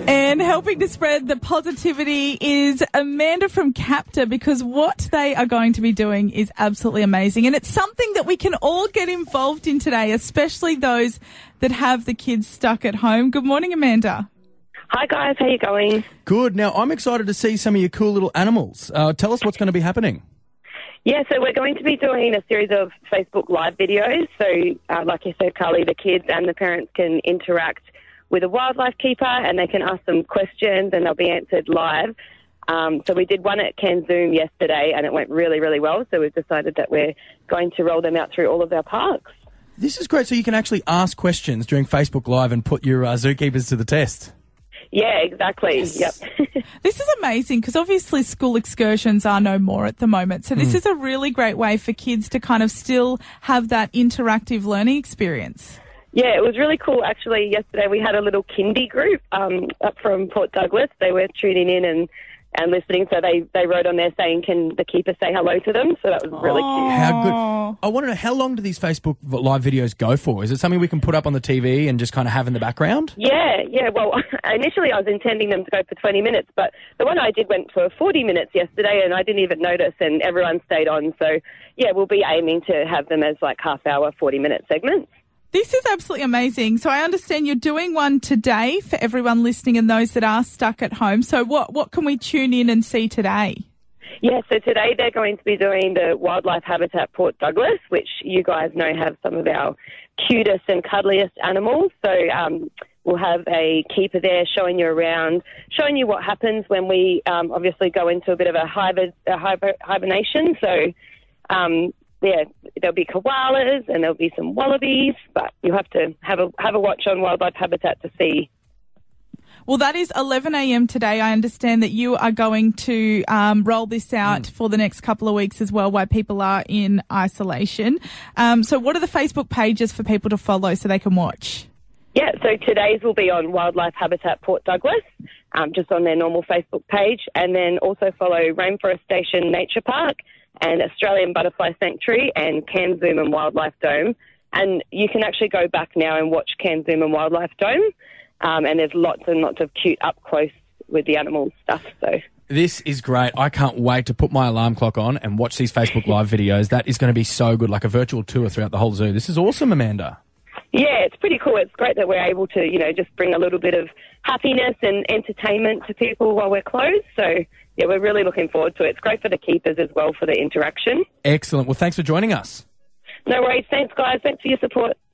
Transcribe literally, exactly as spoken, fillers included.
And helping to spread the positivity is Amanda from CAPTA, because what they are going to be doing is absolutely amazing. And it's something that we can all get involved in today, especially those that have the kids stuck at home. Good morning, Amanda. Hi guys, how you going? Good. Now, I'm excited to see some of your cool little animals. Uh, tell us what's going to be happening. Yeah, so we're going to be doing a series of Facebook Live videos. So, uh, like you said, Carly, the kids and the parents can interact with a wildlife keeper and they can ask them questions and they'll be answered live. Um, so we did one at CanZoom yesterday and it went really, really well. So we've decided that we're going to roll them out through all of our parks. This is great. So you can actually ask questions during Facebook Live and put your uh, zookeepers to the test. Yeah, exactly. Yes. Yep. This is amazing because obviously school excursions are no more at the moment. So this mm. is a really great way for kids to kind of still have that interactive learning experience. Yeah, it was really cool. Actually, yesterday we had a little kindy group um, up from Port Douglas. They were tuning in and, and listening. So they, they wrote on there saying, can the keeper say hello to them? So that was really oh. cute. How good. I want to know, how long do these Facebook Live videos go for? Is it something we can put up on the T V and just kind of have in the background? Yeah, yeah. Well, initially I was intending them to go for twenty minutes, but the one I did went for forty minutes yesterday and I didn't even notice and everyone stayed on. So, yeah, we'll be aiming to have them as like half hour, forty minute segments. This is absolutely amazing. So I understand you're doing one today for everyone listening and those that are stuck at home. So what, what can we tune in and see today? Yeah, so today they're going to be doing the Wildlife Habitat Port Douglas, which you guys know have some of our cutest and cuddliest animals. So um, we'll have a keeper there showing you around, showing you what happens when we um, obviously go into a bit of a, hiber, a hiber, hibernation. So, um, yeah, there'll be koalas and there'll be some wallabies, but you'll have to have a have a watch on Wildlife Habitat to see. Well, that is eleven a.m. today. I understand that you are going to um, roll this out mm. for the next couple of weeks as well while people are in isolation. Um, so what are the Facebook pages for people to follow so they can watch? Yeah, so today's will be on Wildlife Habitat Port Douglas, um, just on their normal Facebook page, and then also follow Rainforest Station Nature Park and Australian Butterfly Sanctuary and CanZoom and Wildlife Dome. And you can actually go back now and watch CanZoom and Wildlife Dome. Um, and there's lots and lots of cute up close with the animals stuff. So this is great. I can't wait to put my alarm clock on and watch these Facebook Live videos. That is going to be so good, like a virtual tour throughout the whole zoo. This is awesome, Amanda. Yeah, it's pretty cool. It's great that we're able to, you know, just bring a little bit of happiness and entertainment to people while we're closed. So, yeah, we're really looking forward to it. It's great for the keepers as well for the interaction. Excellent. Well, thanks for joining us. No worries. Thanks, guys. Thanks for your support.